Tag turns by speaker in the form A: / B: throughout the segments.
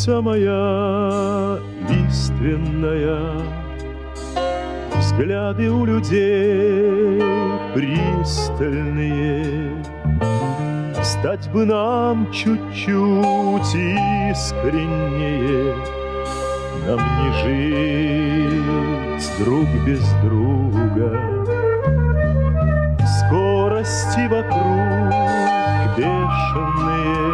A: Птица моя лиственная, взгляды у людей пристальные. Стать бы нам чуть-чуть искреннее, нам не жить друг без друга. Скорости вокруг бешеные,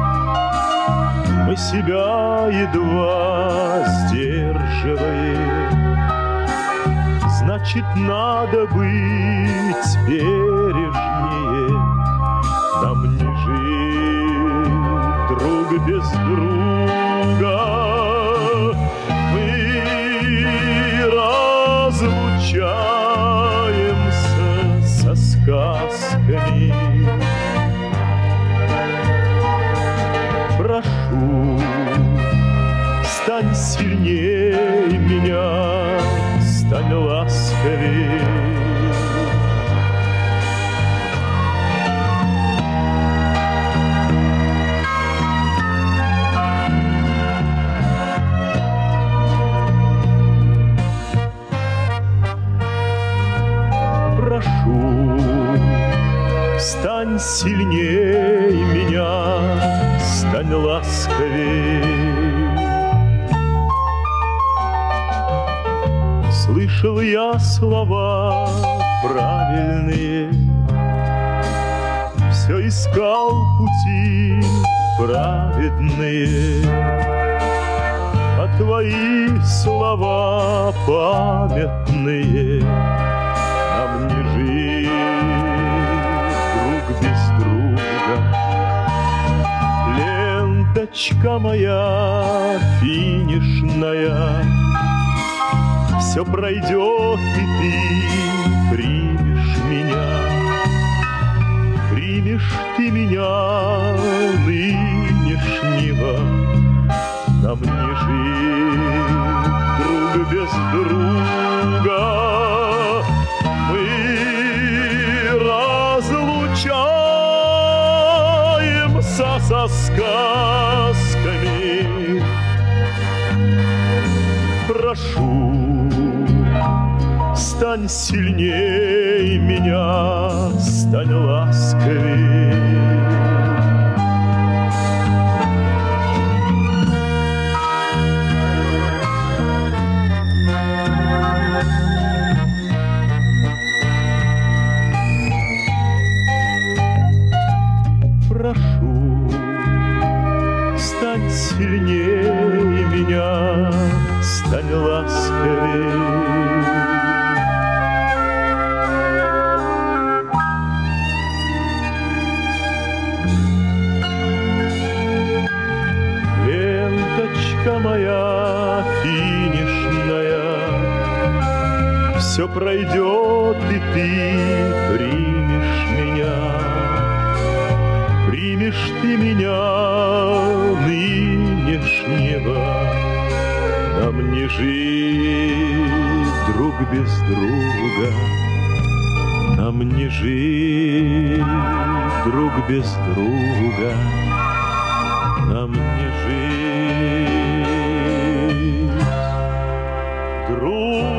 A: мы себя едва сдерживаем. Значит, надо быть бережнее, нам не жить друг без друга. Мы разлучаемся со сказками. Прошу, стань сильней меня, стань ласковей. Прошу, стань сильней меня, стань ласковей. Слышал я слова правильные, все искал пути праведные, а твои слова памятные. Нам не жить друг без друга. Ленточка моя финишная, все пройдет, и ты примешь меня. Примешь ты меня нынешнего, нам не жить друг без друга. Мы разлучаемся со сказками. Прошу, стань сильней меня, стань ласковей. Прошу, стань сильней меня, стань ласковей. Ленточка моя финишная, все пройдет, и ты примешь меня. Примешь ты меня нынешнего, нам не жить друг без друга. Нам не жить друг без друга. Нам не жить друг